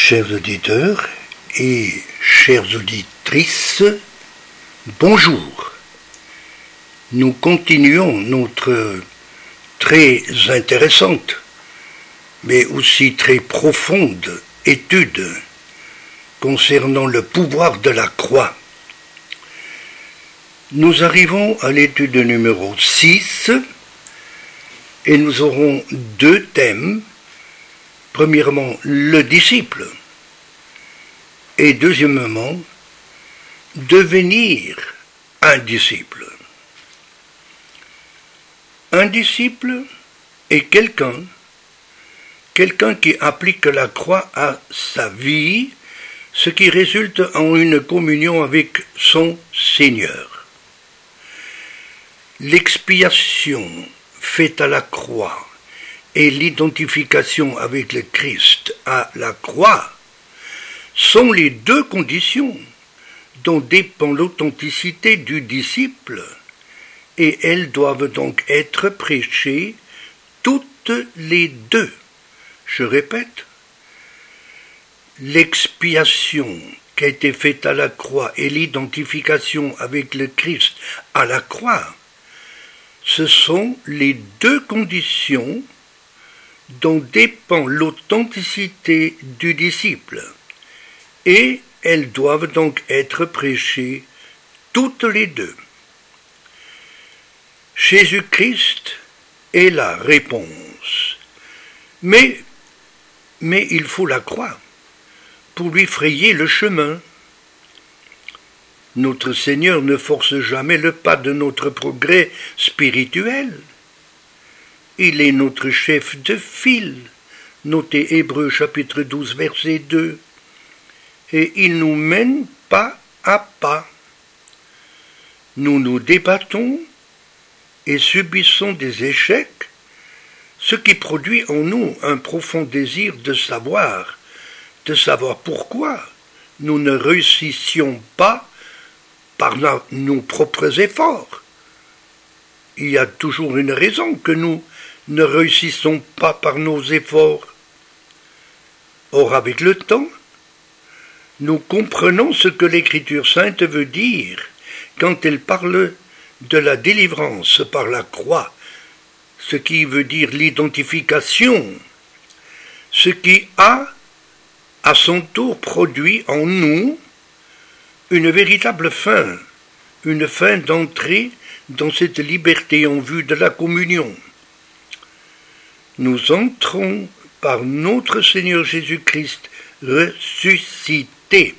Chers auditeurs et chères auditrices, bonjour. Nous continuons notre très intéressante, mais aussi très profonde étude concernant le pouvoir de la croix. Nous arrivons à l'étude numéro 6 et nous aurons deux thèmes. Premièrement, le disciple et deuxièmement, devenir un disciple. Un disciple est quelqu'un qui applique la croix à sa vie, ce qui résulte en une communion avec son Seigneur. L'expiation faite à la croix et l'identification avec le Christ à la croix sont les deux conditions dont dépend l'authenticité du disciple, et elles doivent donc être prêchées toutes les deux. Je répète, l'expiation qui a été faite à la croix et l'identification avec le Christ à la croix, ce sont les deux conditions dont dépend l'authenticité du disciple, et elles doivent donc être prêchées toutes les deux. Jésus-Christ est la réponse, mais il faut la croix pour lui frayer le chemin. Notre Seigneur ne force jamais le pas de notre progrès spirituel. Il est notre chef de file, notez Hébreux chapitre 12 verset 2, et il nous mène pas à pas. Nous nous débattons et subissons des échecs, ce qui produit en nous un profond désir de savoir pourquoi nous ne réussissions pas par nos propres efforts. Il y a toujours une raison que nous ne réussissons pas par nos efforts. Or, avec le temps, nous comprenons ce que l'Écriture sainte veut dire quand elle parle de la délivrance par la croix, ce qui veut dire l'identification, ce qui a, à son tour, produit en nous une véritable fin, une fin d'entrée dans cette liberté en vue de la communion. Nous entrons par notre Seigneur Jésus-Christ ressuscité.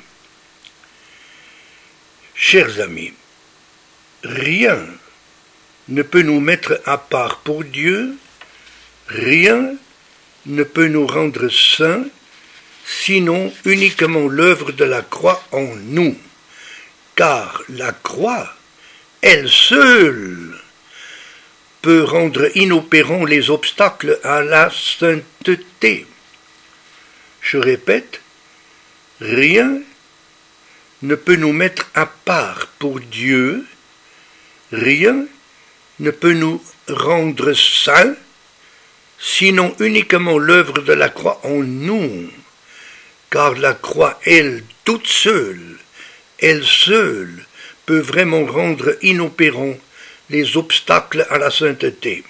Chers amis, rien ne peut nous mettre à part pour Dieu, rien ne peut nous rendre saints, sinon uniquement l'œuvre de la croix en nous, car la croix, elle seule, peut rendre inopérants les obstacles à la sainteté. Je répète, rien ne peut nous mettre à part pour Dieu, rien ne peut nous rendre saints, sinon uniquement l'œuvre de la croix en nous, car la croix, elle, toute seule, elle seule, peut vraiment rendre inopérants les obstacles à la sainteté.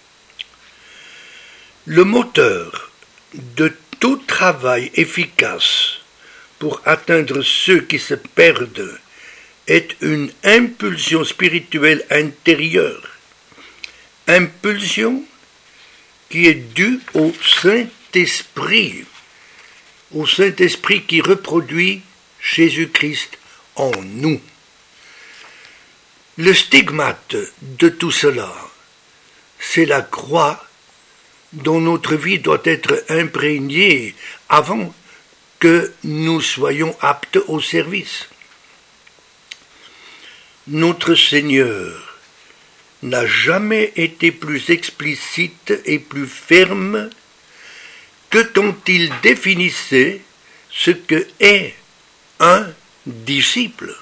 Le moteur de tout travail efficace pour atteindre ceux qui se perdent est une impulsion spirituelle intérieure, impulsion qui est due au Saint-Esprit qui reproduit Jésus-Christ en nous. Le stigmate de tout cela, c'est la croix dont notre vie doit être imprégnée avant que nous soyons aptes au service. Notre Seigneur n'a jamais été plus explicite et plus ferme que quand il définissait ce que est un disciple.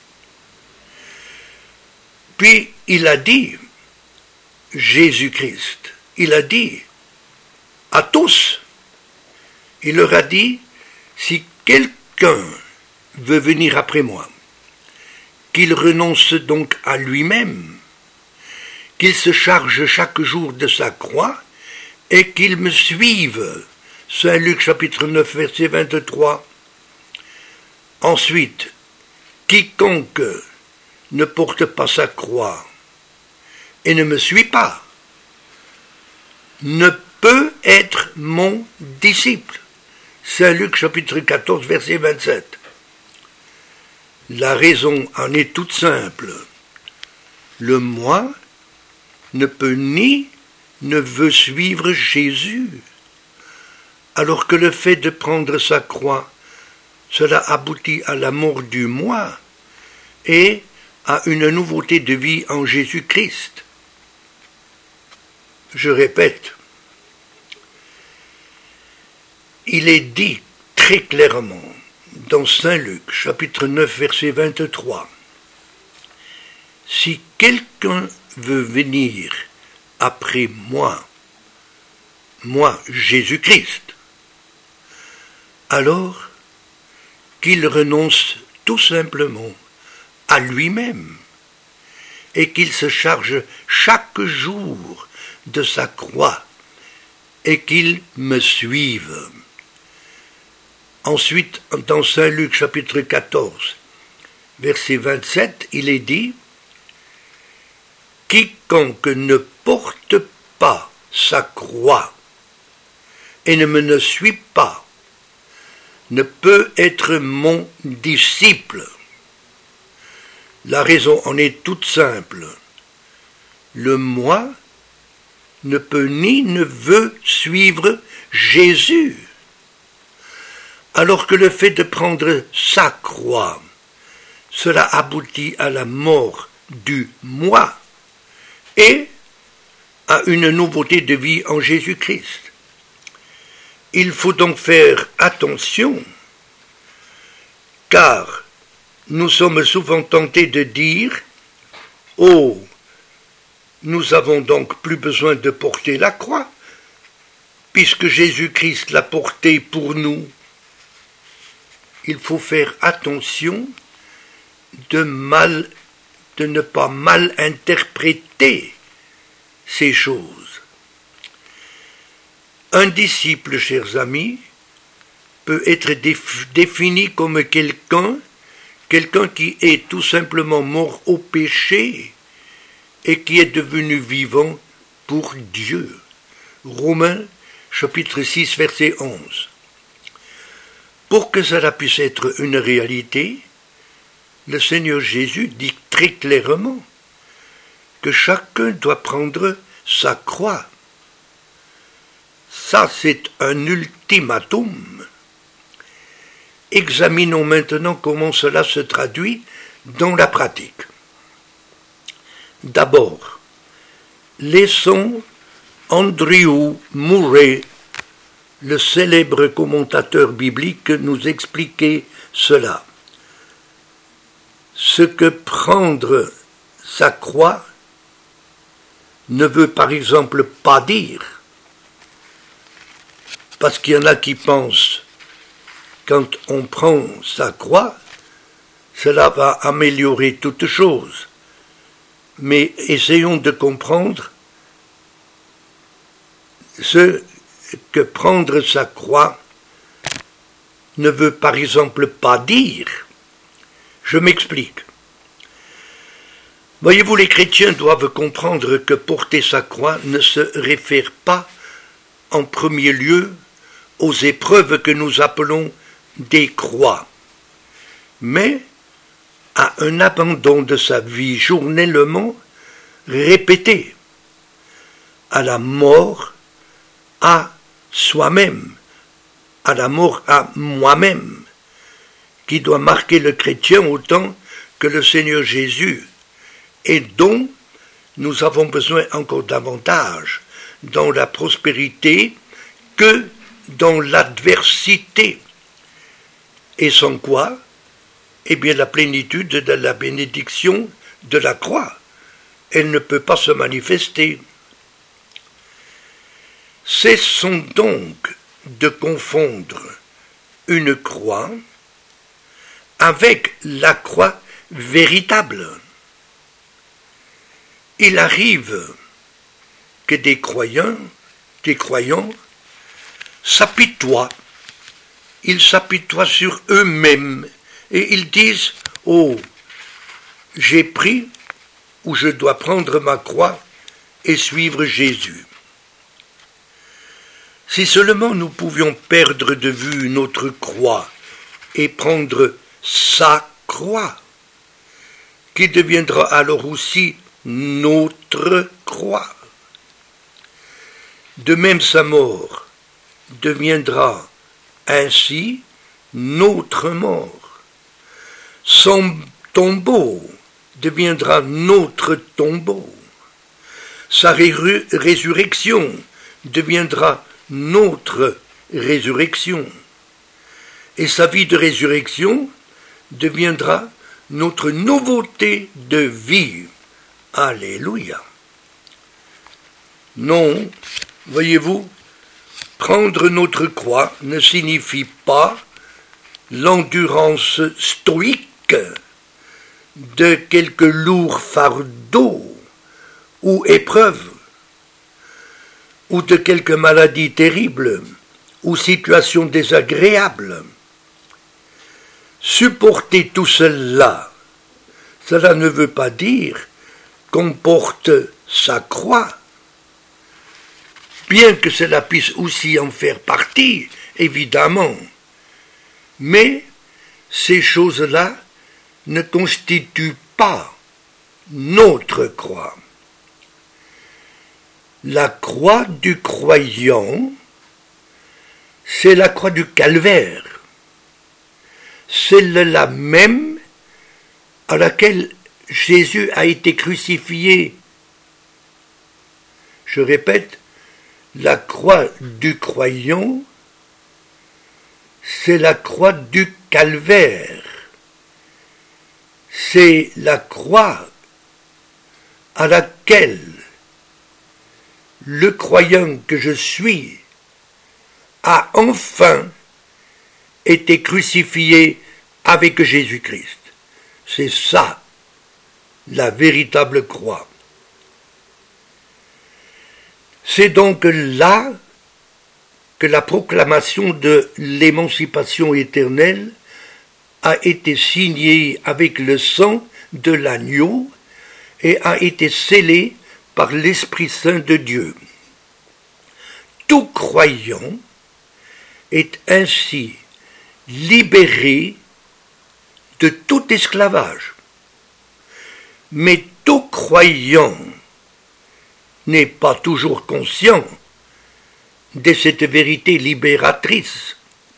Puis il a dit, Jésus-Christ, il a dit à tous, il leur a dit, si quelqu'un veut venir après moi, qu'il renonce donc à lui-même, qu'il se charge chaque jour de sa croix et qu'il me suive. Saint Luc chapitre 9 verset 23. Ensuite, quiconque ne porte pas sa croix et ne me suit pas ne peut être mon disciple. Saint Luc chapitre 14 verset 27. La raison en est toute simple. Le moi ne peut ni ne veut suivre Jésus, alors que le fait de prendre sa croix, cela aboutit à la mort du moi et à une nouveauté de vie en Jésus-Christ. Je répète, il est dit très clairement dans Saint Luc, chapitre 9, verset 23, « Si quelqu'un veut venir après moi, Jésus-Christ, alors qu'il renonce tout simplement à lui-même et qu'il se charge chaque jour de sa croix et qu'il me suive. » Ensuite, dans Saint Luc chapitre 14, verset 27, il est dit « Quiconque ne porte pas sa croix et ne me suit pas ne peut être mon disciple. » La raison en est toute simple. Le moi ne peut ni ne veut suivre Jésus, alors que le fait de prendre sa croix, cela aboutit à la mort du moi et à une nouveauté de vie en Jésus-Christ. Il faut donc faire attention, car nous sommes souvent tentés de dire « Oh, nous avons donc plus besoin de porter la croix, puisque Jésus-Christ l'a portée pour nous. » Il faut faire attention de ne pas mal interpréter ces choses. Un disciple, chers amis, peut être défini comme quelqu'un qui est tout simplement mort au péché et qui est devenu vivant pour Dieu. Romains chapitre 6 verset 11. Pour que cela puisse être une réalité, le Seigneur Jésus dit très clairement que chacun doit prendre sa croix. Ça, c'est un ultimatum. Examinons maintenant comment cela se traduit dans la pratique. D'abord, laissons Andrew Murray, le célèbre commentateur biblique, nous expliquer cela. Ce que prendre sa croix ne veut par exemple pas dire, parce qu'il y en a qui pensent, quand on prend sa croix, cela va améliorer toute chose. Mais essayons de comprendre ce que prendre sa croix ne veut par exemple pas dire. Je m'explique. Voyez-vous, les chrétiens doivent comprendre que porter sa croix ne se réfère pas en premier lieu aux épreuves que nous appelons des croix, mais à un abandon de sa vie journellement répété, à la mort à soi-même, à la mort à moi-même, qui doit marquer le chrétien autant que le Seigneur Jésus, et dont nous avons besoin encore davantage dans la prospérité que dans l'adversité. Et sans quoi, eh bien la plénitude de la bénédiction de la croix, elle ne peut pas se manifester. Cessons donc de confondre une croix avec la croix véritable. Il arrive que des croyants s'apitoient. Ils s'apitoient sur eux-mêmes et ils disent « Oh, j'ai pris ou je dois prendre ma croix et suivre Jésus. » Si seulement nous pouvions perdre de vue notre croix et prendre sa croix, qui deviendra alors aussi notre croix. De même sa mort deviendra ainsi notre mort. Son tombeau deviendra notre tombeau. Sa résurrection deviendra notre résurrection. Et sa vie de résurrection deviendra notre nouveauté de vie. Alléluia. Non, voyez-vous, prendre notre croix ne signifie pas l'endurance stoïque de quelques lourds fardeaux ou épreuves, ou de quelques maladies terribles, ou situations désagréables. Supporter tout cela, cela ne veut pas dire qu'on porte sa croix, bien que cela puisse aussi en faire partie, évidemment. Mais ces choses-là ne constituent pas notre croix. La croix du croyant, c'est la croix du calvaire. Celle-là même à laquelle Jésus a été crucifié. Je répète, la croix du croyant, c'est la croix du calvaire. C'est la croix à laquelle le croyant que je suis a enfin été crucifié avec Jésus-Christ. C'est ça, la véritable croix. C'est donc là que la proclamation de l'émancipation éternelle a été signée avec le sang de l'agneau et a été scellée par l'Esprit Saint de Dieu. Tout croyant est ainsi libéré de tout esclavage. Mais tout croyant n'est pas toujours conscient de cette vérité libératrice.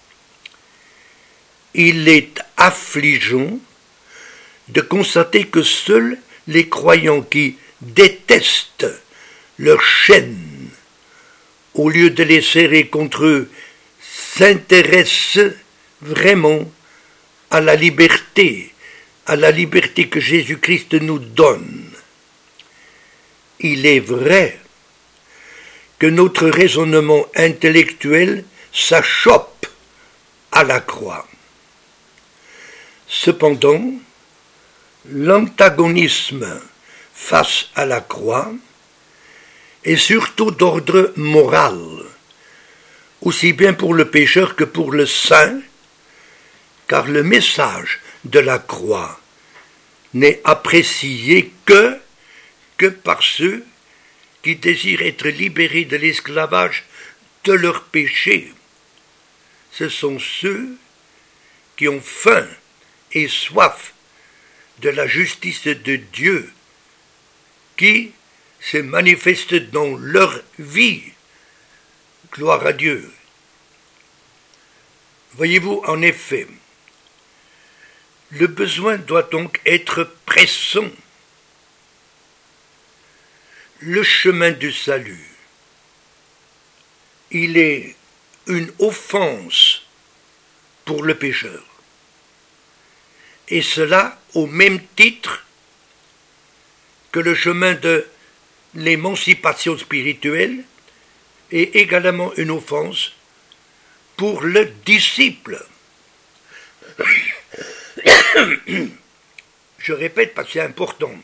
Il est affligeant de constater que seuls les croyants qui détestent leurs chaînes, au lieu de les serrer contre eux, s'intéressent vraiment à la liberté que Jésus-Christ nous donne. Il est vrai que notre raisonnement intellectuel s'achoppe à la croix. Cependant, l'antagonisme face à la croix est surtout d'ordre moral, aussi bien pour le pécheur que pour le saint, car le message de la croix n'est apprécié que par ceux qui désirent être libérés de l'esclavage de leurs péchés. Ce sont ceux qui ont faim et soif de la justice de Dieu qui se manifeste dans leur vie. Gloire à Dieu. Voyez-vous, en effet, le besoin doit donc être pressant. Le chemin du salut, il est une offense pour le pécheur. Et cela au même titre que le chemin de l'émancipation spirituelle est également une offense pour le disciple. Je répète parce que c'est important.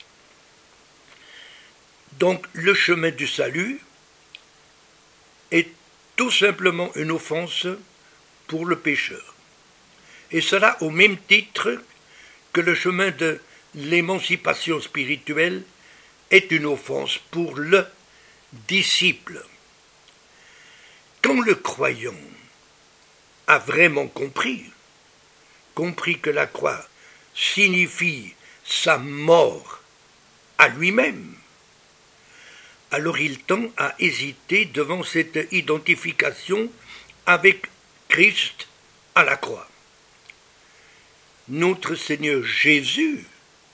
Donc le chemin du salut est tout simplement une offense pour le pécheur. Et cela au même titre que le chemin de l'émancipation spirituelle est une offense pour le disciple. Quand le croyant a vraiment compris que la croix signifie sa mort à lui-même, alors il tend à hésiter devant cette identification avec Christ à la croix. Notre Seigneur Jésus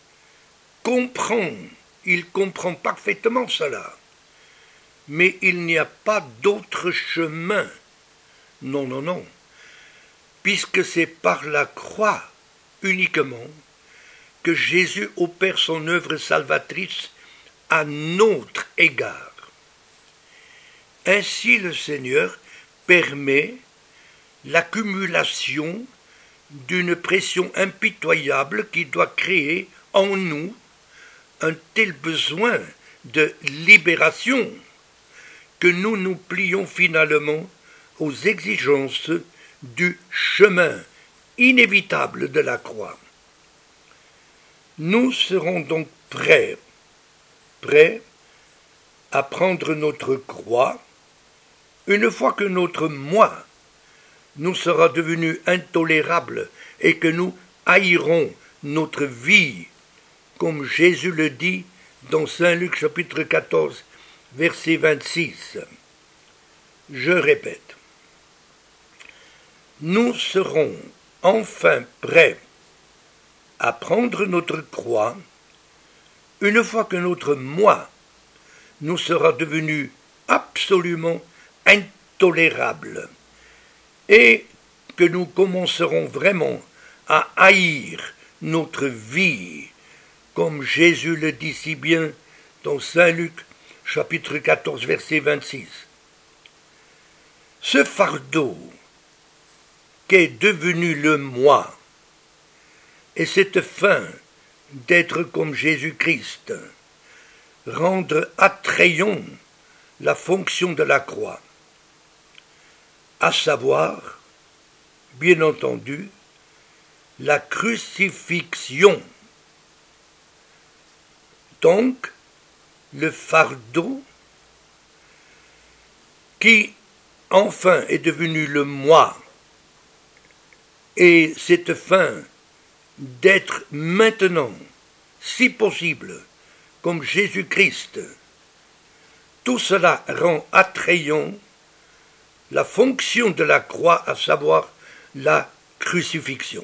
il comprend parfaitement cela, mais il n'y a pas d'autre chemin. Non, puisque c'est par la croix uniquement que Jésus opère son œuvre salvatrice à notre égard. Ainsi le Seigneur permet l'accumulation d'une pression impitoyable qui doit créer en nous un tel besoin de libération que nous nous plions finalement aux exigences du chemin inévitable de la croix. Nous serons donc prêts à prendre notre croix une fois que notre moi nous sera devenu intolérable et que nous haïrons notre vie, comme Jésus le dit dans Saint Luc chapitre 14, verset 26. Je répète, nous serons enfin prêts à prendre notre croix une fois que notre moi nous sera devenu absolument intolérable et que nous commencerons vraiment à haïr notre vie, comme Jésus le dit si bien dans Saint Luc, chapitre 14, verset 26. Ce fardeau qu'est devenu le moi, et cette fin d'être comme Jésus-Christ, rendre attrayant la fonction de la croix, à savoir, bien entendu, la crucifixion. Donc, le fardeau qui enfin est devenu le moi, et cette fin d'être maintenant, si possible, comme Jésus-Christ, tout cela rend attrayant la fonction de la croix, à savoir la crucifixion.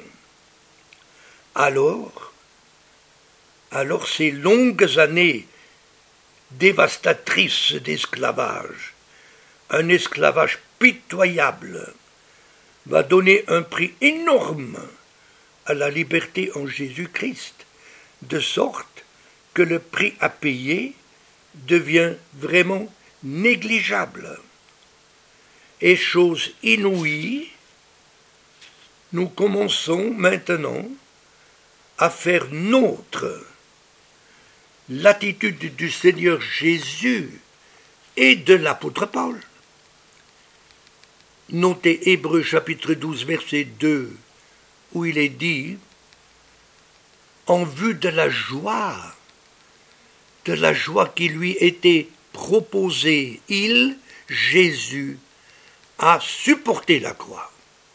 Alors ces longues années dévastatrices d'esclavage, un esclavage pitoyable, va donner un prix énorme à la liberté en Jésus-Christ, de sorte que le prix à payer devient vraiment négligeable. Et chose inouïe, nous commençons maintenant à faire nôtre l'attitude du Seigneur Jésus et de l'apôtre Paul. Notez Hébreux chapitre 12, verset 2, où il est dit « En vue de la joie qui lui était proposée, Jésus, a supporté la croix. »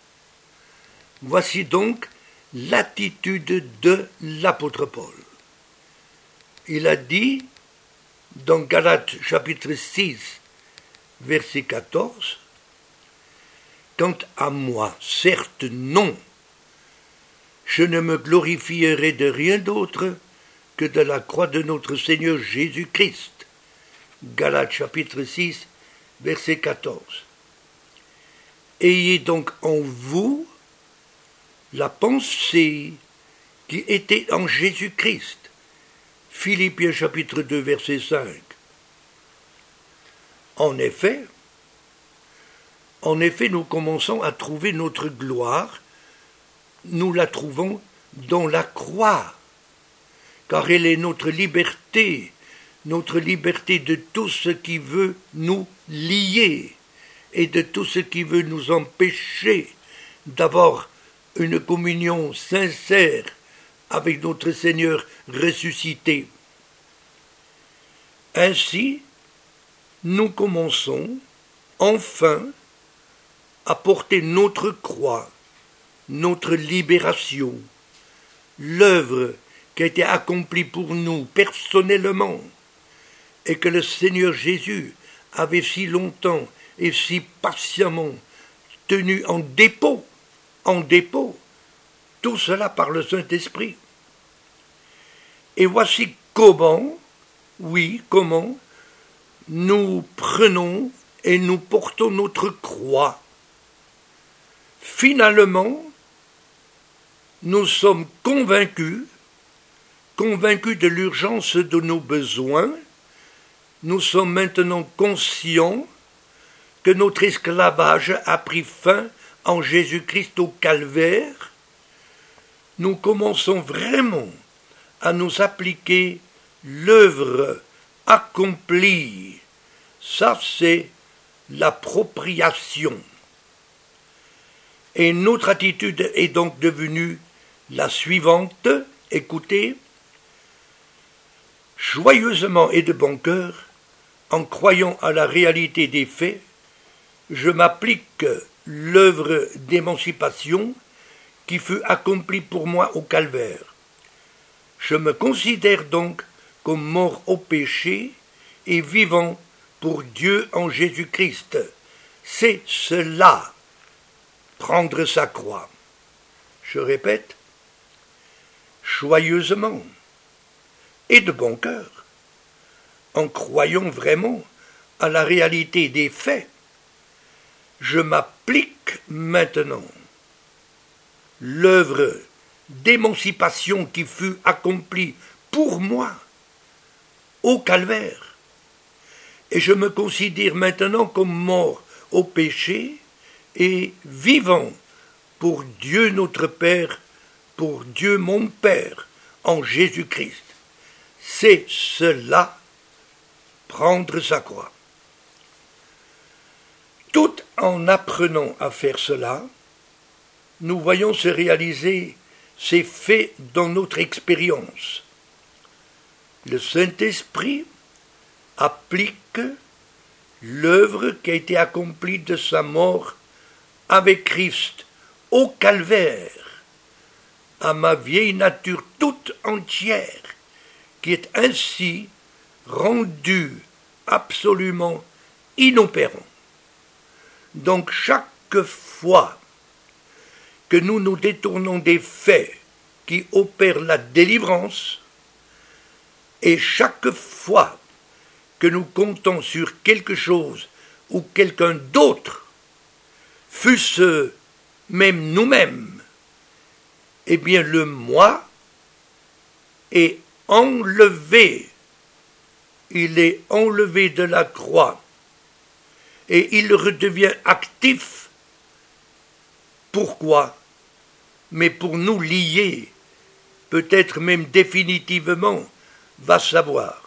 Voici donc l'attitude de l'apôtre Paul. Il a dit dans Galates chapitre 6, verset 14, « Quant à moi, certes non, je ne me glorifierai de rien d'autre que de la croix de notre Seigneur Jésus-Christ. » Galates chapitre 6, verset 14. Ayez donc en vous la pensée qui était en Jésus-Christ. Philippiens chapitre 2, verset 5. En effet, nous commençons à trouver notre gloire nous la trouvons dans la croix, car elle est notre liberté de tout ce qui veut nous lier et de tout ce qui veut nous empêcher d'avoir une communion sincère avec notre Seigneur ressuscité. Ainsi, nous commençons enfin à porter notre croix, notre libération, l'œuvre qui a été accomplie pour nous personnellement et que le Seigneur Jésus avait si longtemps et si patiemment tenu en dépôt, tout cela par le Saint-Esprit. Et voici comment nous prenons et nous portons notre croix. Finalement, nous sommes convaincus de l'urgence de nos besoins. Nous sommes maintenant conscients que notre esclavage a pris fin en Jésus-Christ au calvaire. Nous commençons vraiment à nous appliquer l'œuvre accomplie. Ça, c'est l'appropriation. Et notre attitude est donc devenue la suivante. Écoutez, joyeusement et de bon cœur, en croyant à la réalité des faits, je m'applique l'œuvre d'émancipation qui fut accomplie pour moi au calvaire. Je me considère donc comme mort au péché et vivant pour Dieu en Jésus-Christ. C'est cela, prendre sa croix. Je répète, joyeusement et de bon cœur, en croyant vraiment à la réalité des faits, je m'applique maintenant l'œuvre d'émancipation qui fut accomplie pour moi au calvaire. Et je me considère maintenant comme mort au péché et vivant pour Dieu notre Père, pour Dieu mon Père, en Jésus-Christ. C'est cela, prendre sa croix. Tout en apprenant à faire cela, nous voyons se réaliser ces faits dans notre expérience. Le Saint-Esprit applique l'œuvre qui a été accomplie de sa mort avec Christ au calvaire, à ma vieille nature toute entière, qui est ainsi rendue absolument inopérante. Donc chaque fois que nous nous détournons des faits qui opèrent la délivrance, et chaque fois que nous comptons sur quelque chose ou quelqu'un d'autre, fût-ce même nous-mêmes, eh bien le moi est enlevé, il est enlevé de la croix et il redevient actif. Pourquoi? Mais pour nous lier, peut-être même définitivement, va savoir.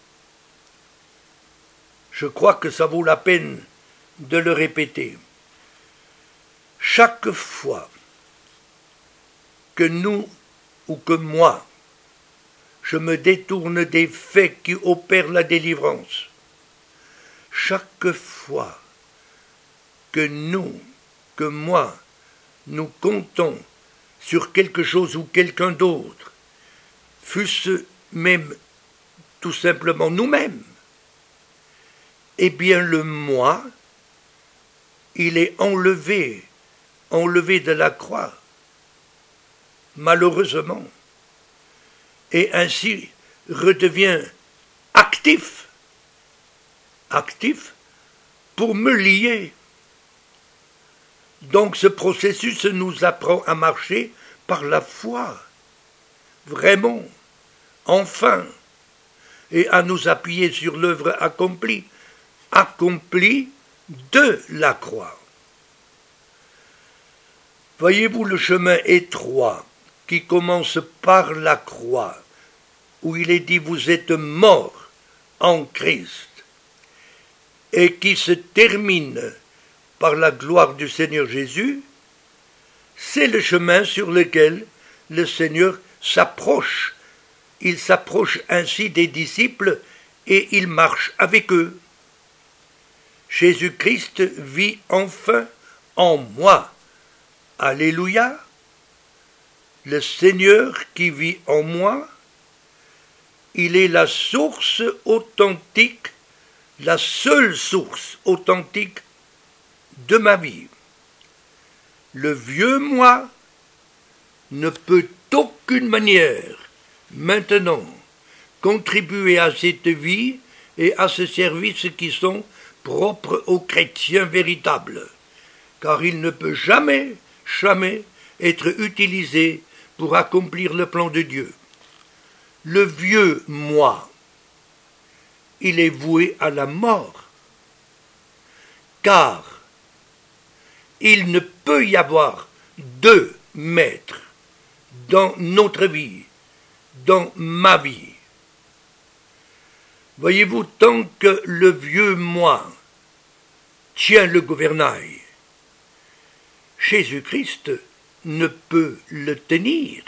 Je crois que ça vaut la peine de le répéter. Chaque fois que nous ou que moi, je me détourne des faits qui opèrent la délivrance, chaque fois que moi, nous comptons sur quelque chose ou quelqu'un d'autre, fût-ce même tout simplement nous-mêmes, eh bien le moi, il est enlevé de la croix, malheureusement, et ainsi redevient actif pour me lier. Donc ce processus nous apprend à marcher par la foi, vraiment, enfin, et à nous appuyer sur l'œuvre accomplie de la croix. Voyez-vous le chemin étroit qui commence par la croix, où il est dit « vous êtes morts en Christ » et qui se termine par la gloire du Seigneur Jésus, c'est le chemin sur lequel le Seigneur s'approche. Il s'approche ainsi des disciples et il marche avec eux. Jésus-Christ vit enfin en moi. Alléluia. Le Seigneur qui vit en moi, il est la source authentique, la seule source authentique de ma vie. Le vieux moi ne peut d'aucune manière maintenant contribuer à cette vie et à ce service qui sont propres aux chrétiens véritables, car il ne peut jamais être utilisé pour accomplir le plan de Dieu. Le vieux moi, il est voué à la mort, car il ne peut y avoir deux maîtres dans notre vie, dans ma vie. Voyez-vous, tant que le vieux moi tient le gouvernail, Jésus-Christ ne peut le tenir.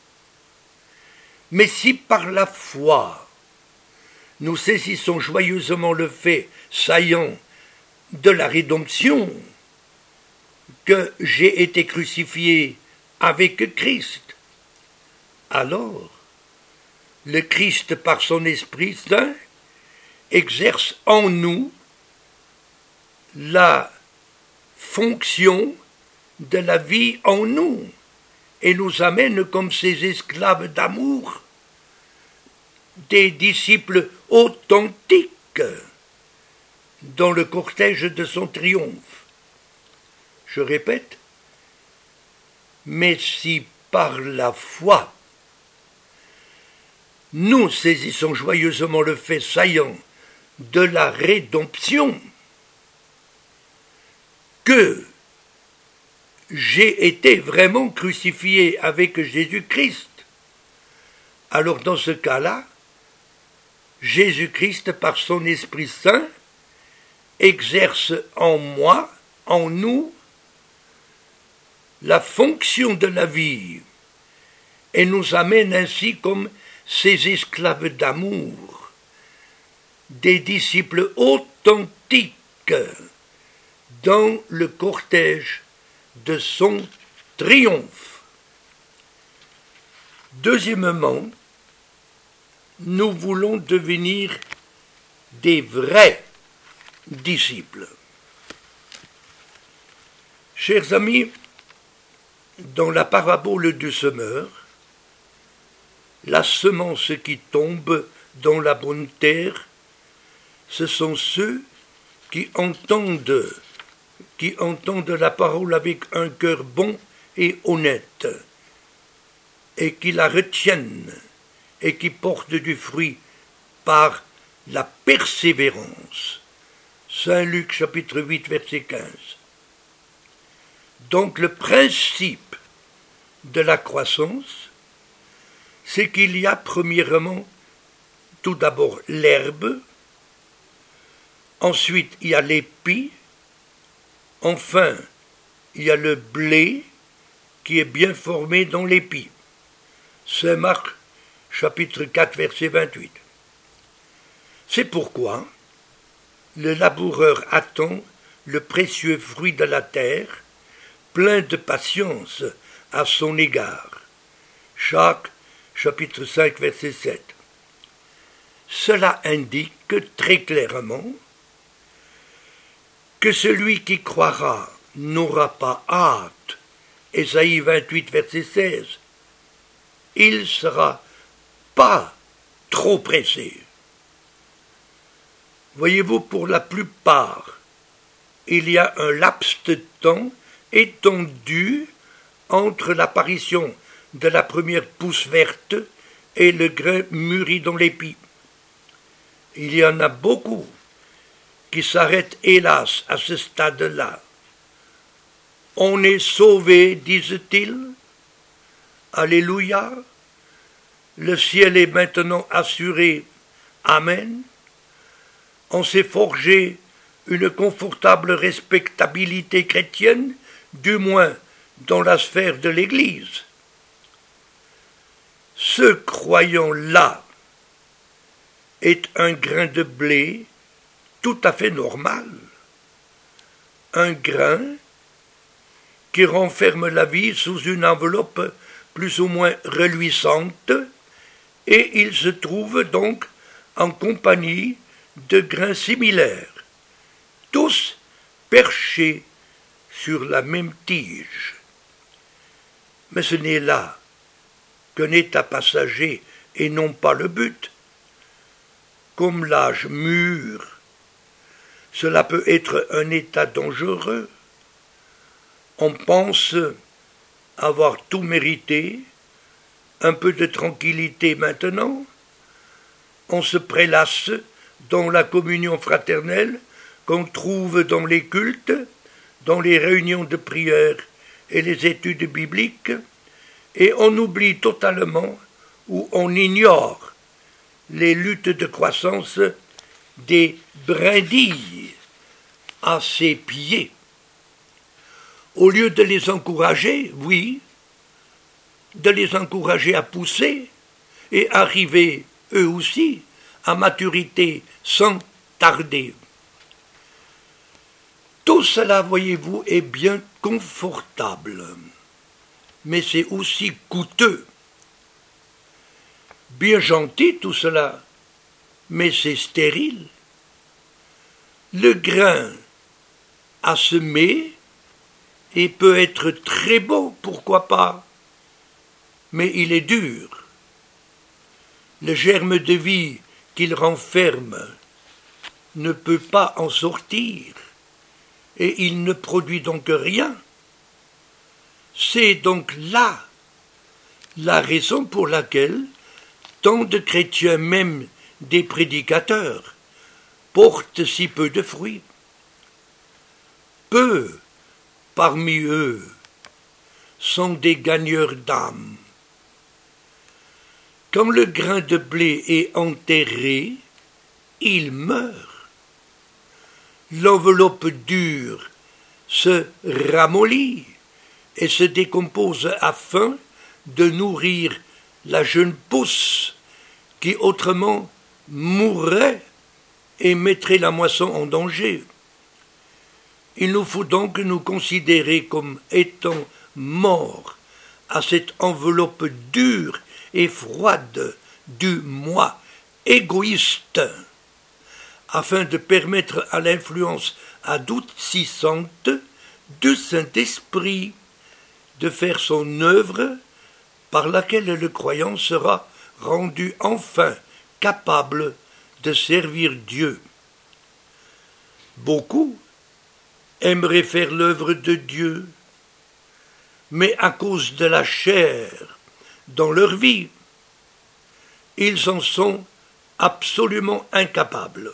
Mais si par la foi, nous saisissons joyeusement le fait saillant de la rédemption, que j'ai été crucifié avec Christ, alors le Christ par son Esprit Saint exerce en nous la fonction de la vie en nous et nous amène comme ces esclaves d'amour, des disciples authentiques dans le cortège de son triomphe. Je répète, mais si par la foi, nous saisissons joyeusement le fait saillant de la rédemption, que j'ai été vraiment crucifié avec Jésus-Christ, alors dans ce cas-là, Jésus-Christ, par son Esprit Saint, exerce en moi, en nous, la fonction de la vie et nous amène ainsi comme ces esclaves d'amour, des disciples authentiques dans le cortège de son triomphe. Deuxièmement, nous voulons devenir des vrais disciples. Chers amis, dans la parabole du semeur, la semence qui tombe dans la bonne terre, ce sont ceux qui entendent la parole avec un cœur bon et honnête, et qui la retiennent, et qui portent du fruit par la persévérance. Saint Luc chapitre 8 verset 15. Donc le principe de la croissance, c'est qu'il y a premièrement tout d'abord l'herbe, ensuite il y a l'épi, enfin il y a le blé qui est bien formé dans l'épi. Saint Marc chapitre 4 verset 28. C'est pourquoi le laboureur attend le précieux fruit de la terre, plein de patience à son égard. Jacques chapitre 5 verset 7. Cela indique très clairement que celui qui croira n'aura pas hâte. Ésaïe 28 verset 16. Il sera pas trop pressé. Voyez-vous, pour la plupart, il y a un laps de temps étendu entre l'apparition de la première pousse verte et le grain mûri dans l'épi. Il y en a beaucoup qui s'arrêtent hélas à ce stade-là. On est sauvé, disent-ils. Alléluia. Le ciel est maintenant assuré. Amen. On s'est forgé une confortable respectabilité chrétienne, du moins dans la sphère de l'Église. Ce croyant-là est un grain de blé tout à fait normal, un grain qui renferme la vie sous une enveloppe plus ou moins reluisante, et il se trouve donc en compagnie de grains similaires, tous perchés sur la même tige. Mais ce n'est là qu'un état passager et non pas le but. Comme l'âge mûr, cela peut être un état dangereux. On pense avoir tout mérité, un peu de tranquillité maintenant, on se prélasse dans la communion fraternelle qu'on trouve dans les cultes, dans les réunions de prière et les études bibliques, et on oublie totalement ou on ignore les luttes de croissance des brindilles à ses pieds. Au lieu de les encourager, oui, de les encourager à pousser et arriver, eux aussi, à maturité sans tarder. Tout cela, voyez-vous, est bien confortable, mais c'est aussi coûteux. Bien gentil tout cela, mais c'est stérile. Le grain à semer et peut être très beau, pourquoi pas, mais il est dur. Le germe de vie qu'il renferme ne peut pas en sortir, et il ne produit donc rien. C'est donc là la raison pour laquelle tant de chrétiens, même des prédicateurs, portent si peu de fruits. Peu parmi eux sont des gagneurs d'âme. Quand le grain de blé est enterré, il meurt. L'enveloppe dure se ramollit et se décompose afin de nourrir la jeune pousse qui autrement mourrait et mettrait la moisson en danger. Il nous faut donc nous considérer comme étant morts à cette enveloppe dure et froide du moi égoïste, afin de permettre à l'influence adoucissante du Saint-Esprit de faire son œuvre par laquelle le croyant sera rendu enfin capable de servir Dieu. Beaucoup aimeraient faire l'œuvre de Dieu, mais à cause de la chair dans leur vie, ils en sont absolument incapables.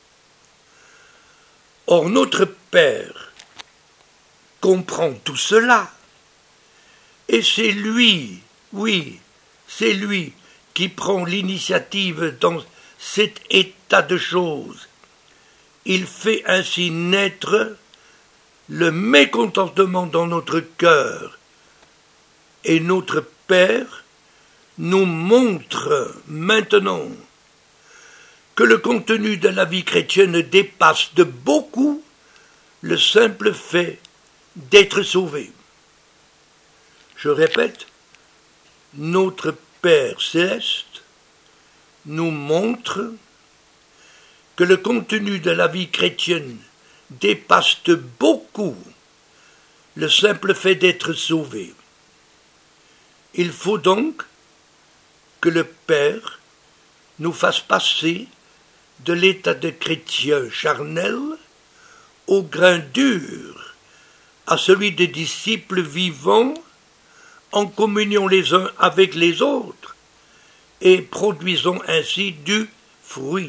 Or notre Père comprend tout cela, et c'est lui, oui, c'est lui qui prend l'initiative dans cet état de choses. Il fait ainsi naître le mécontentement dans notre cœur, et notre Père nous montre maintenant que le contenu de la vie chrétienne dépasse de beaucoup le simple fait d'être sauvé. Je répète, notre Père céleste nous montre que le contenu de la vie chrétienne dépasse de beaucoup le simple fait d'être sauvé. Il faut donc que le Père nous fasse passer de l'état de chrétien charnel au grain dur, à celui de disciples vivants en communion les uns avec les autres et produisant ainsi du fruit.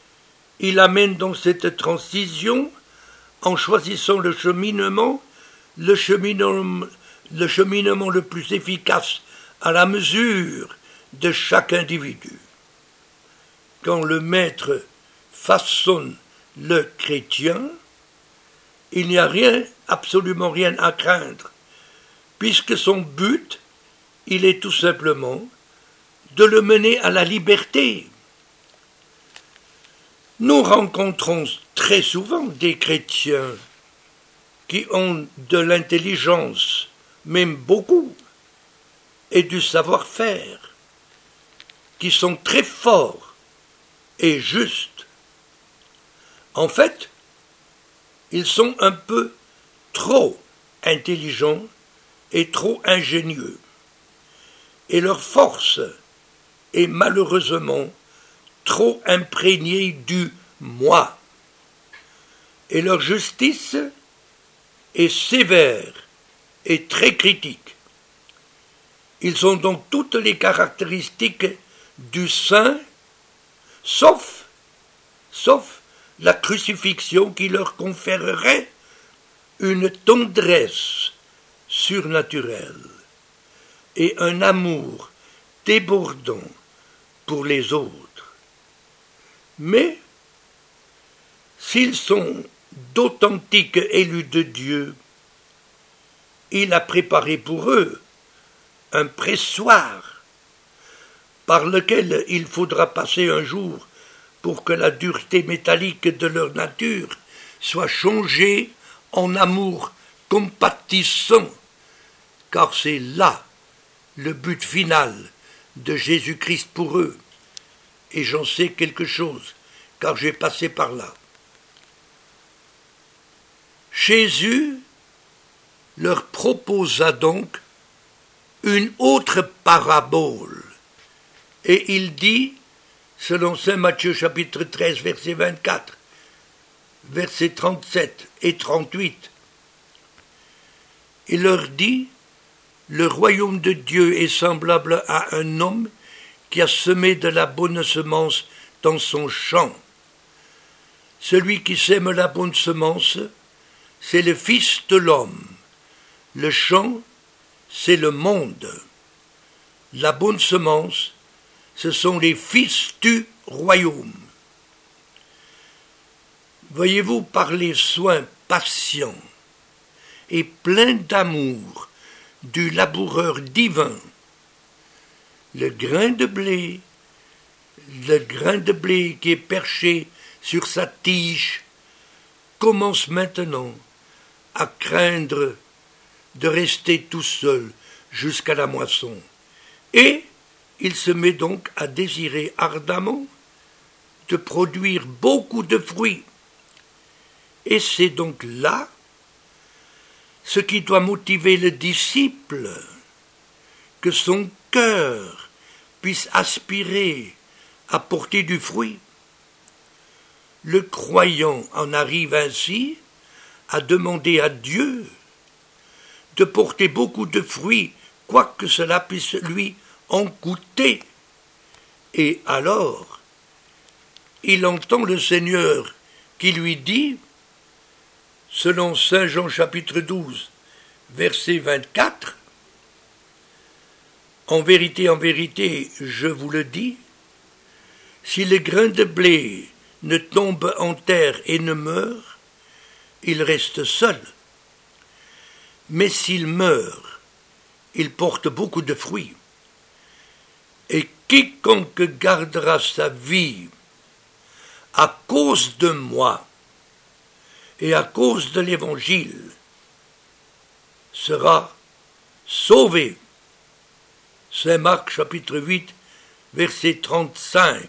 Il amène dans cette transition, en choisissant le cheminement le cheminement le plus efficace à la mesure de chaque individu. Quand le maître façonne le chrétien, il n'y a rien, absolument rien à craindre, puisque son but, il est tout simplement de le mener à la liberté. Nous rencontrons très souvent des chrétiens qui ont de l'intelligence, même beaucoup, et du savoir-faire, qui sont très forts et justes. En fait, ils sont un peu trop intelligents et trop ingénieux. Et leur force est malheureusement trop imprégnée du moi. Et leur justice est sévère et très critique. Ils ont donc toutes les caractéristiques du saint, sauf la crucifixion qui leur conférerait une tendresse surnaturelle et un amour débordant pour les autres. Mais, s'ils sont d'authentiques élus de Dieu, il a préparé pour eux un pressoir par lequel il faudra passer un jour pour que la dureté métallique de leur nature soit changée en amour compatissant, car c'est là le but final de Jésus-Christ pour eux. Et j'en sais quelque chose, car j'ai passé par là. Jésus leur proposa donc une autre parabole, et il dit, selon saint Matthieu chapitre 13, verset 24, versets 37 et 38, il leur dit, le royaume de Dieu est semblable à un homme qui a semé de la bonne semence dans son champ. Celui qui sème la bonne semence, c'est le Fils de l'homme. Le champ, c'est le monde. La bonne semence, ce sont les fils du royaume. Voyez-vous, par les soins patients et pleins d'amour du laboureur divin, le grain de blé qui est perché sur sa tige commence maintenant à craindre de rester tout seul jusqu'à la moisson. Et il se met donc à désirer ardemment de produire beaucoup de fruits. Et c'est donc là ce qui doit motiver le disciple, que son cœur puisse aspirer à porter du fruit. Le croyant en arrive ainsi à demander à Dieu de porter beaucoup de fruits, quoique cela puisse lui en coûter. Et alors, il entend le Seigneur qui lui dit, selon saint Jean chapitre 12, verset 24, en vérité, je vous le dis, si le grain de blé ne tombe en terre et ne meurt, il reste seul. Mais s'il meurt, il porte beaucoup de fruits. Et quiconque gardera sa vie à cause de moi et à cause de l'Évangile sera sauvé. Saint Marc chapitre 8, verset 35.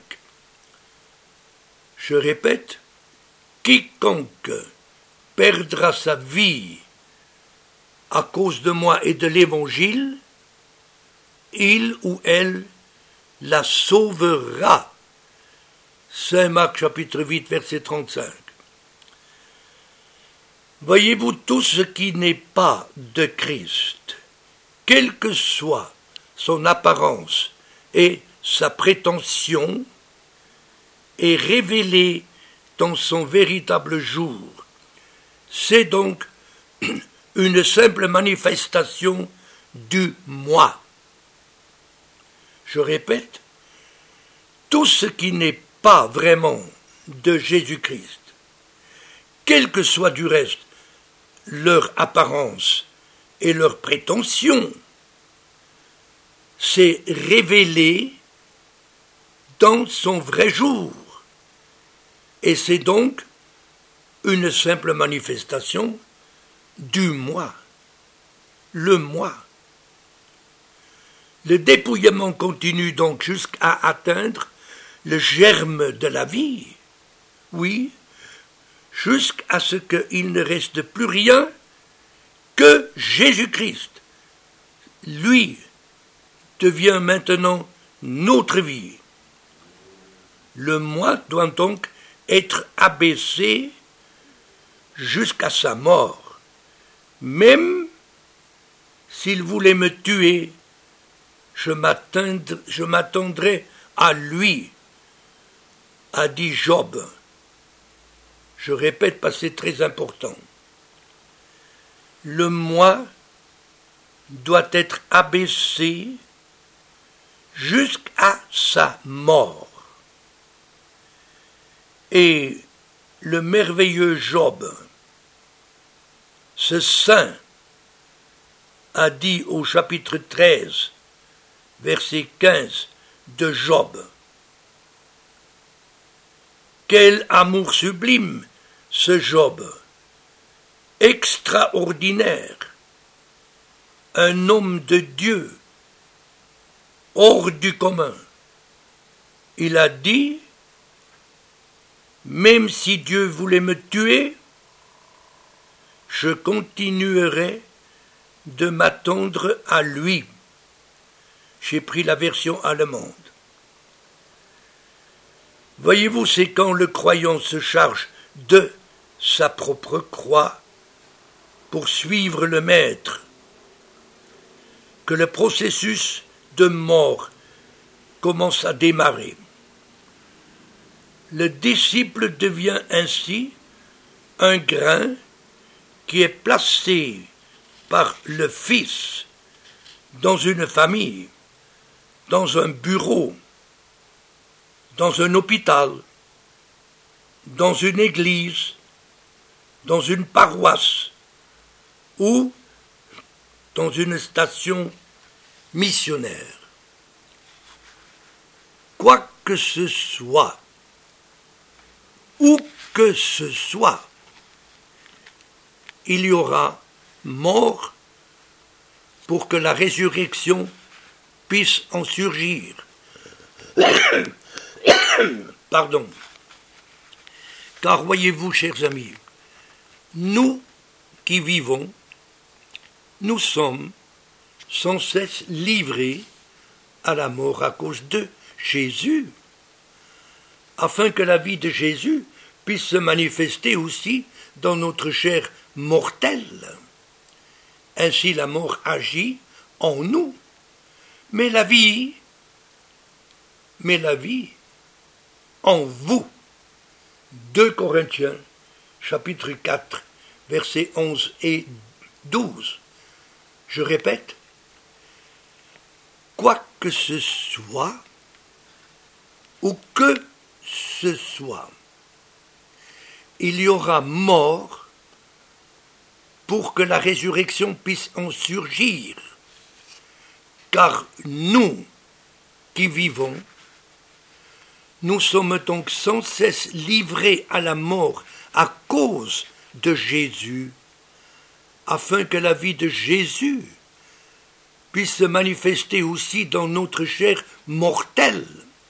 Je répète, quiconque perdra sa vie à cause de moi et de l'Évangile, il ou elle la sauvera. Saint Marc chapitre 8, verset 35. Voyez-vous, tout ce qui n'est pas de Christ, quelle que soit son apparence et sa prétention, est révélé dans son véritable jour. C'est donc une simple manifestation du moi. Je répète, tout ce qui n'est pas vraiment de Jésus-Christ, quelle que soit du reste leur apparence et leur prétention, s'est révélé dans son vrai jour. Et c'est donc une simple manifestation du moi, le moi. Le dépouillement continue donc jusqu'à atteindre le germe de la vie, oui, jusqu'à ce qu'il ne reste plus rien que Jésus-Christ. Lui devient maintenant notre vie. Le moi doit donc être abaissé jusqu'à sa mort. Même s'il voulait me tuer, je m'attendrai à lui, a dit Job. Je répète parce que c'est très important. Le moi doit être abaissé jusqu'à sa mort. Et le merveilleux Job, ce saint, a dit au chapitre 13, verset 15 de Job, quel amour sublime ce Job, extraordinaire, un homme de Dieu, hors du commun. Il a dit, même si Dieu voulait me tuer, je continuerai de m'attendre à lui. J'ai pris la version allemande. Voyez-vous, c'est quand le croyant se charge de sa propre croix pour suivre le Maître que le processus de mort commence à démarrer. Le disciple devient ainsi un grain qui est placé par le Fils dans une famille, dans un bureau, dans un hôpital, dans une église, dans une paroisse ou dans une station missionnaire. Quoi que ce soit, où que ce soit, il y aura mort pour que la résurrection puisse en surgir. Pardon. Car voyez-vous, chers amis, nous qui vivons, nous sommes sans cesse livrés à la mort à cause de Jésus, afin que la vie de Jésus puisse se manifester aussi dans notre chair mortelle. Ainsi la mort agit en nous, mais la vie en vous. 2 Corinthiens, chapitre 4, versets 11 et 12. Je répète, quoi que ce soit, ou que ce soit, il y aura mort pour que la résurrection puisse en surgir. Car nous qui vivons, nous sommes donc sans cesse livrés à la mort à cause de Jésus, afin que la vie de Jésus puisse se manifester aussi dans notre chair mortelle.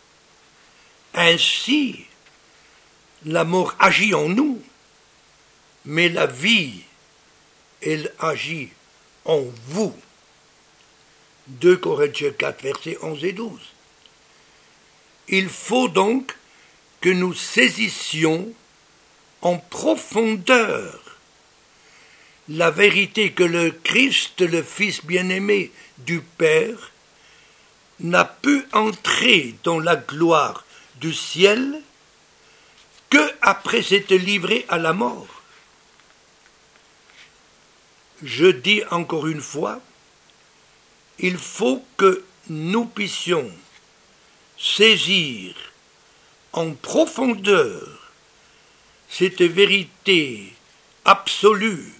Ainsi, la mort agit en nous, mais la vie, elle agit en vous. 2 Corinthiens 4, versets 11 et 12. Il faut donc que nous saisissions en profondeur la vérité que le Christ, le Fils bien-aimé du Père, n'a pu entrer dans la gloire du ciel que après s'être livré à la mort. je dis encore une fois, il faut que nous puissions saisir en profondeur cette vérité absolue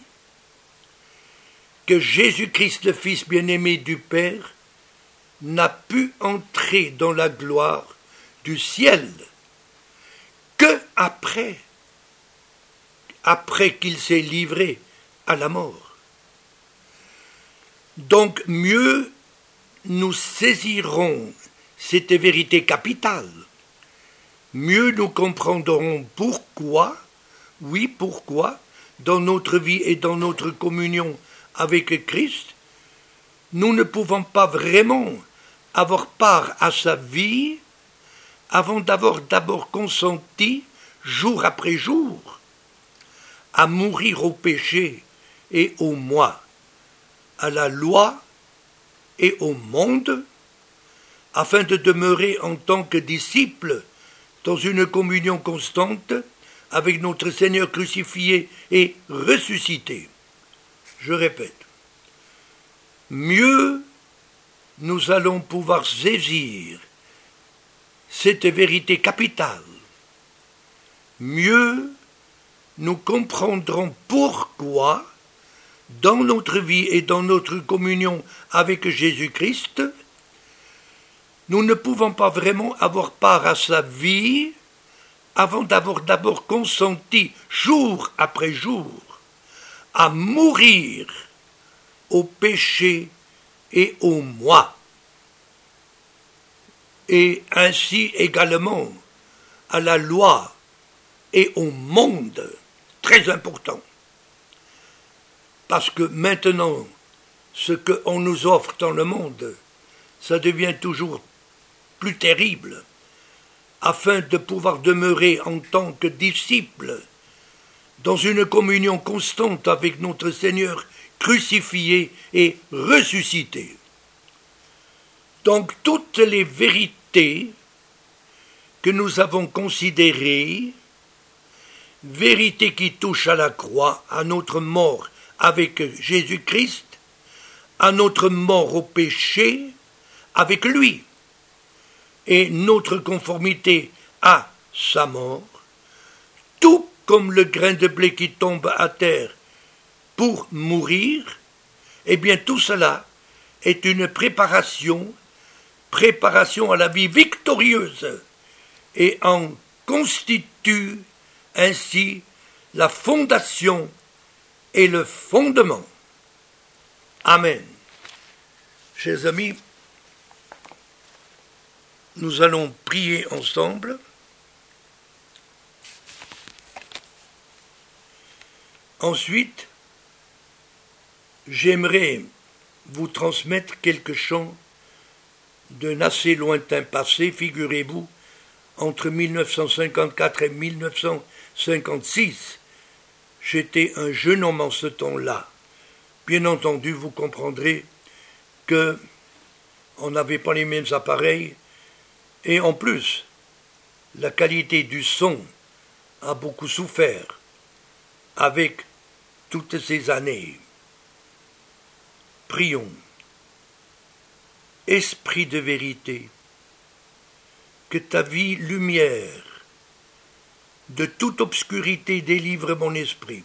que Jésus-Christ, le Fils bien-aimé du Père, n'a pu entrer dans la gloire du ciel que après qu'il s'est livré à la mort. Donc mieux nous saisirons cette vérité capitale, mieux nous comprendrons pourquoi, dans notre vie et dans notre communion avec Christ, nous ne pouvons pas vraiment avoir part à sa vie avant d'avoir d'abord consenti, jour après jour, à mourir au péché et au moi, à la loi et au monde, afin de demeurer en tant que disciples dans une communion constante avec notre Seigneur crucifié et ressuscité. Je répète, mieux nous allons pouvoir saisir cette vérité capitale, mieux nous comprendrons pourquoi, dans notre vie et dans notre communion avec Jésus-Christ, nous ne pouvons pas vraiment avoir part à sa vie avant d'avoir d'abord consenti, jour après jour, à mourir au péché et au moi, et ainsi également à la loi et au monde, très important. Parce que maintenant, ce qu'on nous offre dans le monde, ça devient toujours plus terrible, afin de pouvoir demeurer en tant que disciples dans une communion constante avec notre Seigneur crucifié et ressuscité. Donc toutes les vérités que nous avons considérées, vérités qui touchent à la croix, à notre mort avec Jésus-Christ, à notre mort au péché avec lui, et notre conformité à sa mort, tout comme le grain de blé qui tombe à terre pour mourir, eh bien tout cela est une préparation à la vie victorieuse, et en constitue ainsi la fondation et le fondement. Amen. Chers amis, nous allons prier ensemble. Ensuite, j'aimerais vous transmettre quelques chants d'un assez lointain passé, figurez-vous, entre 1954 et 1956. J'étais un jeune homme en ce temps-là. Bien entendu, vous comprendrez que on n'avait pas les mêmes appareils, et en plus, la qualité du son a beaucoup souffert avec toutes ces années. Prions. Esprit de vérité, que ta vie lumière de toute obscurité délivre mon esprit.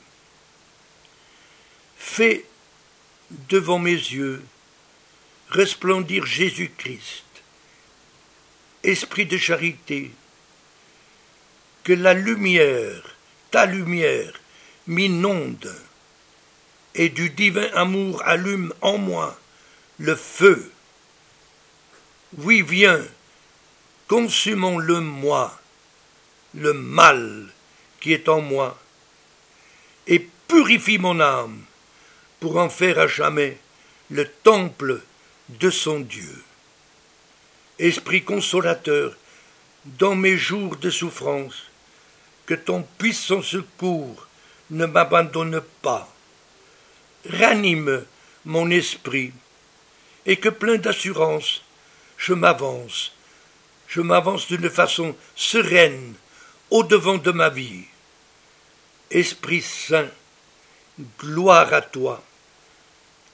Fais devant mes yeux resplendir Jésus-Christ. Esprit de charité, que la lumière, ta lumière, m'inonde, et du divin amour allume en moi le feu. Oui, viens, consumons le moi, le mal qui est en moi, et purifie mon âme pour en faire à jamais le temple de son Dieu. Esprit consolateur, dans mes jours de souffrance, que ton puissant secours ne m'abandonne pas. Ranime mon esprit, et que plein d'assurance, je m'avance d'une façon sereine au-devant de ma vie. Esprit Saint, gloire à toi,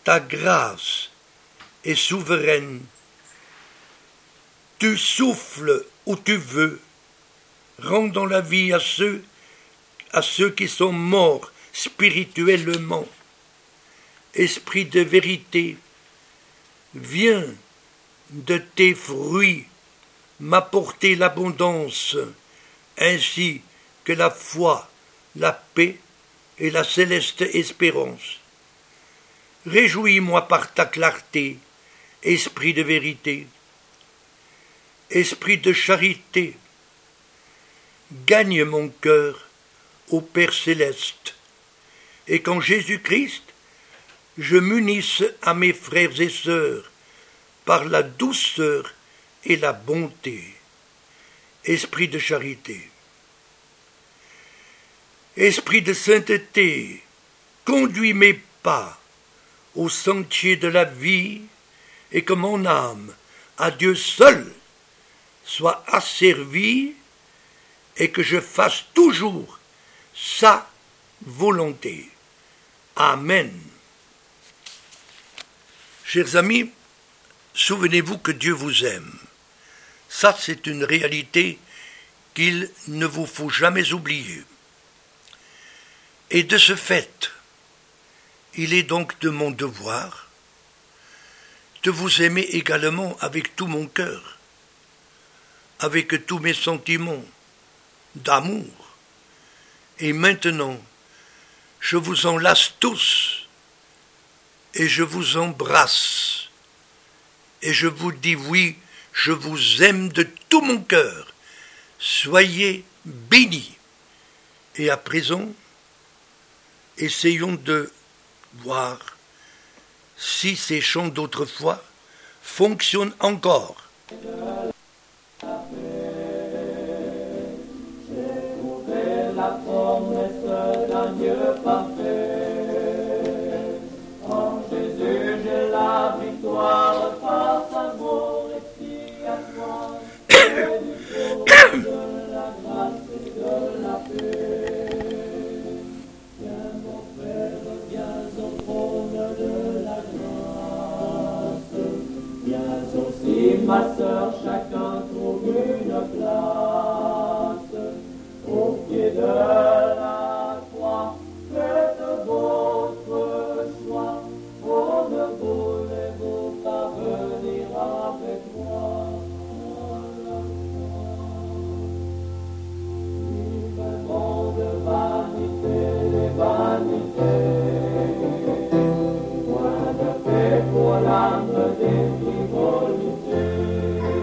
ta grâce est souveraine. Tu souffles où tu veux, rendant la vie à ceux qui sont morts spirituellement. Esprit de vérité, viens de tes fruits m'apporter l'abondance, ainsi que la foi, la paix et la céleste espérance. Réjouis-moi par ta clarté, esprit de vérité. Esprit de charité, gagne mon cœur au Père céleste, et qu'en Jésus-Christ, je m'unisse à mes frères et sœurs par la douceur et la bonté. Esprit de charité. Esprit de sainteté, conduis mes pas au sentier de la vie, et que mon âme, à Dieu seul, soit asservie, et que je fasse toujours sa volonté. Amen. Chers amis, souvenez-vous que Dieu vous aime. Ça, c'est une réalité qu'il ne vous faut jamais oublier. Et de ce fait, il est donc de mon devoir de vous aimer également avec tout mon cœur, avec tous mes sentiments d'amour. Et maintenant, je vous enlace tous et je vous embrasse et je vous dis oui, je vous aime de tout mon cœur. Soyez bénis. Et à présent, essayons de voir si ces chants d'autrefois fonctionnent encore. La promesse d'un Dieu parfait. En Jésus, j'ai la victoire par sa mort expiatoire. Et du trône de la grâce et de la paix. Viens mon frère, viens au trône de la grâce. Viens aussi ma sœur, chacun trouve une place. Au pied de la croix, faites votre choix. Oh, ne voulez-vous pas venir avec moi à la croix? Vivement de vanité, les vanités. Point de paix pour l'âme des frivolités.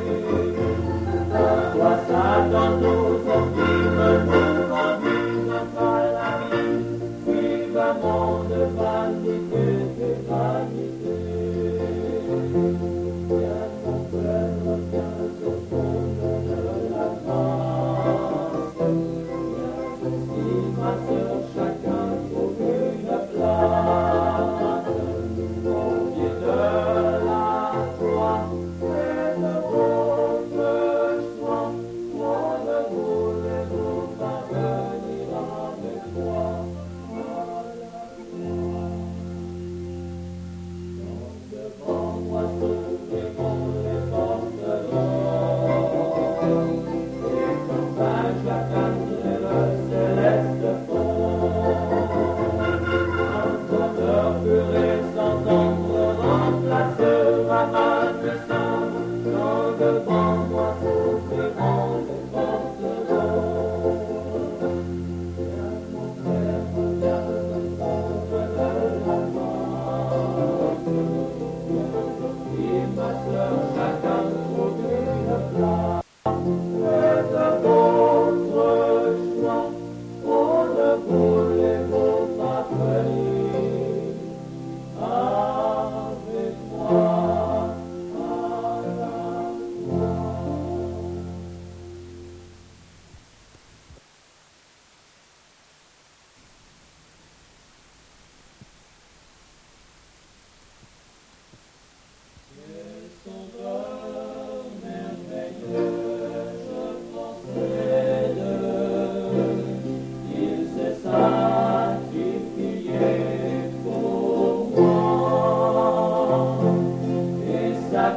Toi, Satan, nous opprime, nous conduisent à la vie. Vivement de vanité, des vanités. Viens mon frère, viens au fond de la grâce. Viens aussi ma sœur, chacun trouve une place. Au pied de la croix, faites votre choix. Oh, ne voulez-vous pas venir avec moi à la croix? Devant moi s'ouvriront les portes d'or, et qu'enfin j'atteindrai le céleste pont. Un bonheur pur et sans ombre remplacera ma naissance, quand devant moi s'ouvriront les portes d'or. Viens mon frère, viens au trône de la grâce. Viens aussi ma sœur, chacun trouve une place. Faites votre choix. Oh, ne voulez-vous pas venir avec moi à la croix? Sauveur merveilleux, je possède. Il s'est sacrifié pour moi.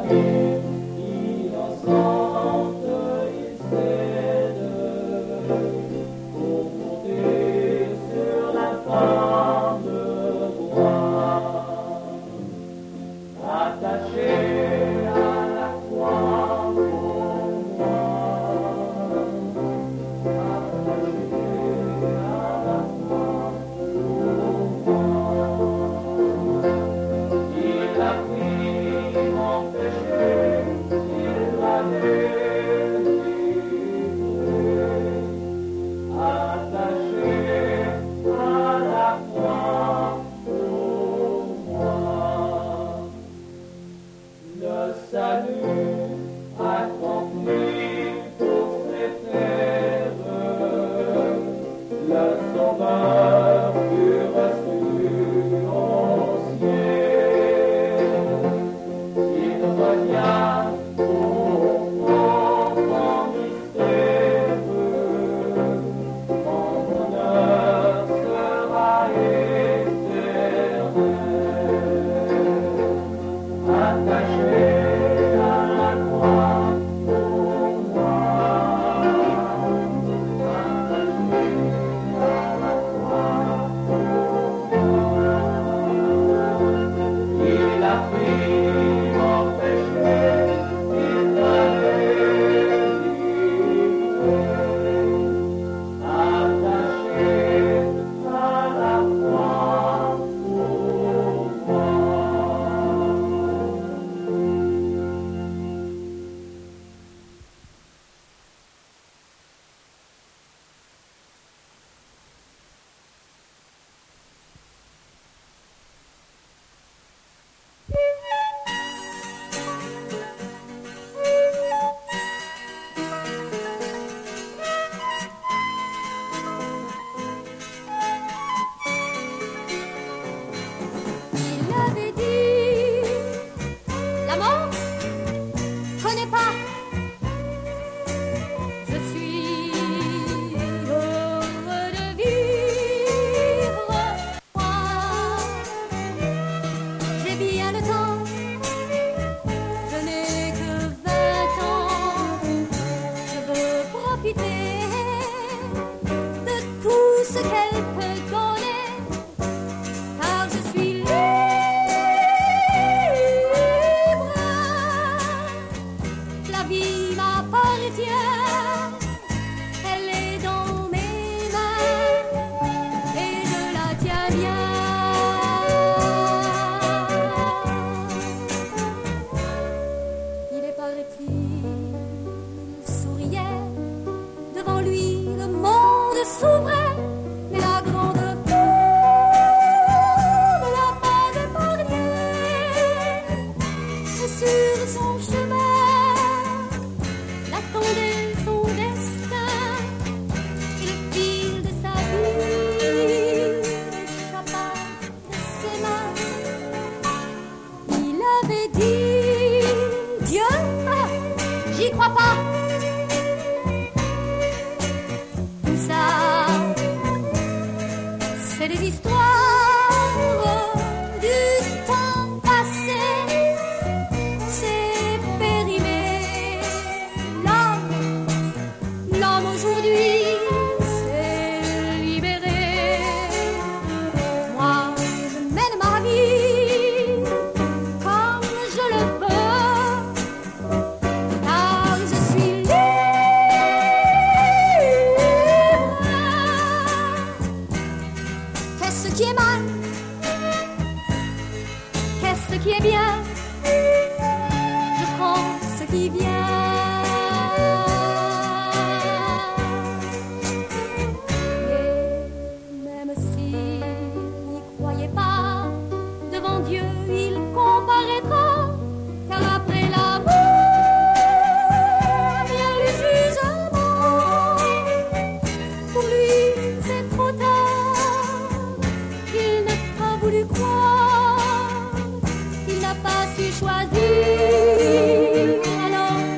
Choisir, alors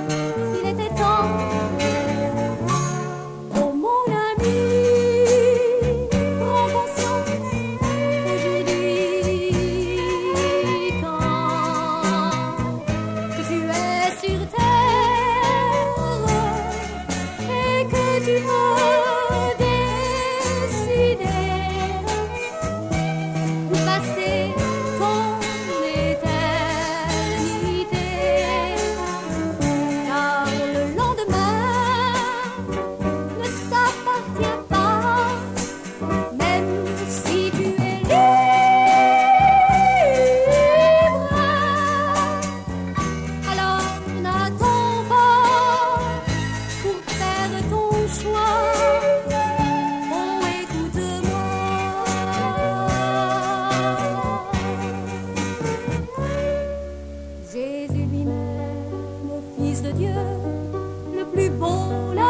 Jésus lui-même, Fils de Dieu, le plus beau,